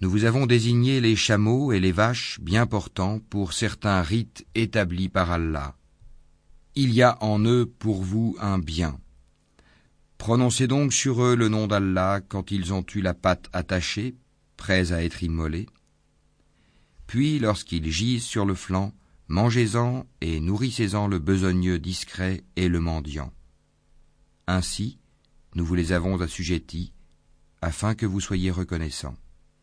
Nous vous avons désigné les chameaux et les vaches bien portants pour certains rites établis par Allah. Il y a en eux pour vous un bien. Prononcez donc sur eux le nom d'Allah quand ils ont eu la patte attachée, prêts à être immolés. Puis, lorsqu'ils gisent sur le flanc, mangez-en et nourrissez-en le besogneux discret et le mendiant. Ainsi, nous vous les avons assujettis, afin que vous soyez reconnaissants.